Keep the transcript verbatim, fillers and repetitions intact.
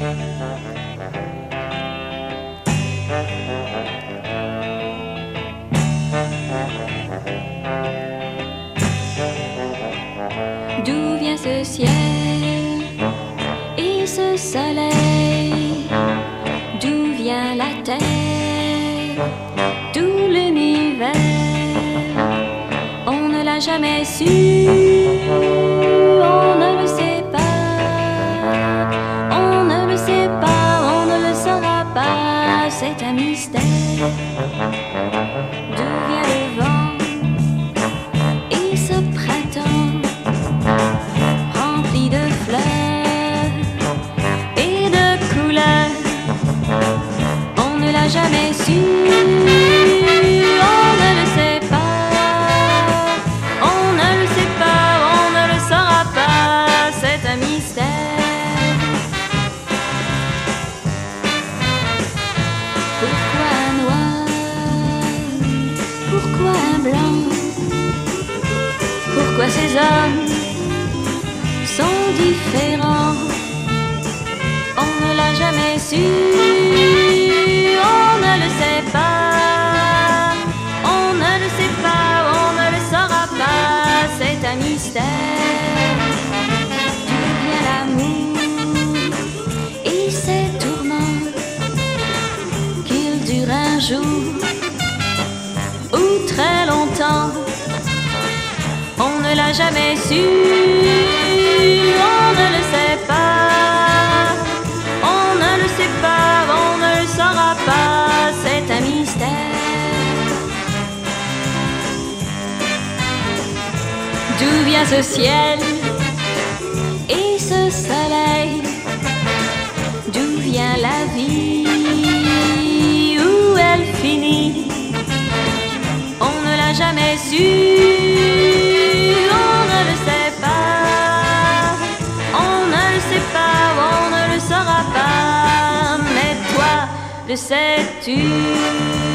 D'où vient ce ciel et ce soleil? D'où vient la terre, tout l'univers? On ne l'a jamais su, on ne le sait pas, on ne le sait pas, on ne le saura pas, c'est un mystère. D'où vient le vent et ce printemps rempli de fleurs et de couleurs? On ne l'a jamais su, on ne le sait pas, on ne le sait pas, on ne le saura pas, c'est un mystère. Pourquoi un noir? Pourquoi un blanc? Pourquoi ces hommes sont différents? On ne l'a jamais su, on ne le sait pas, on ne le sait pas, on ne le saura pas, c'est un mystère. D'où vient l'amour et ses tourments, qu'il dure un jour ou très longtemps? On ne l'a jamais su, on ne le sait pas, on ne le sait pas, on ne le saura pas, c'est un mystère. D'où vient ce ciel et ce soleil? D'où vient la vie, où elle finit? On ne l'a jamais su, on ne le sait pas, on ne le sait pas, on ne le saura pas, mais toi, le sais-tu?